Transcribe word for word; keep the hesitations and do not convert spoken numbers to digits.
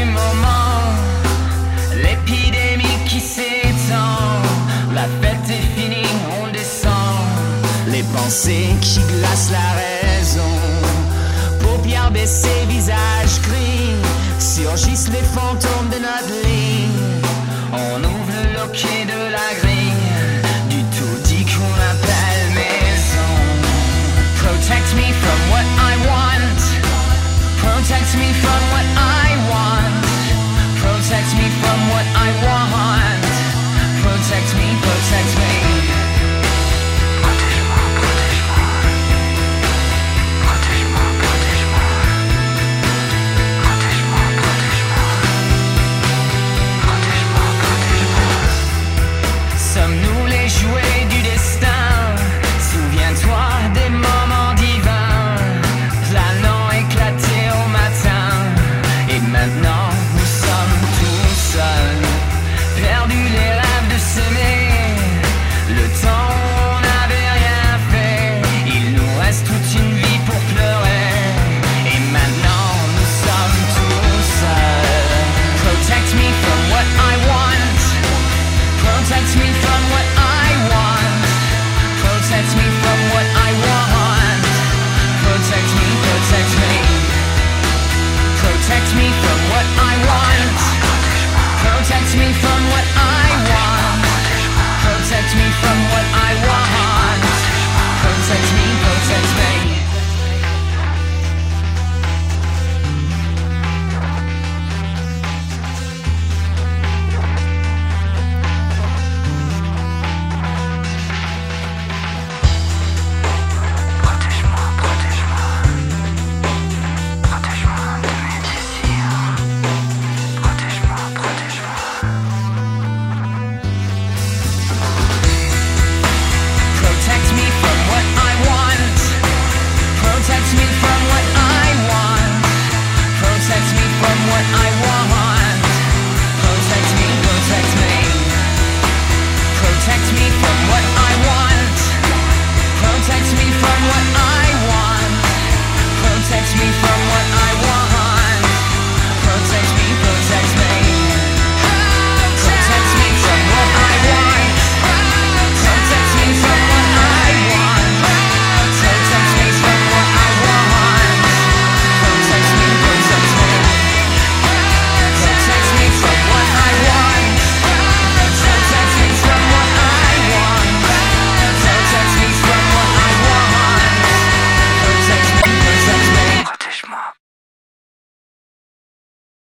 moment, l'épidémie qui s'étend, la fête est finie, on descend, les pensées qui glacent la raison, paupières baissées, visage gris, surgissent les fantômes de notre lit, on ouvre le loquet de la grille, du tout dit qu'on appelle maison. Protect me from what I want, protect me from what I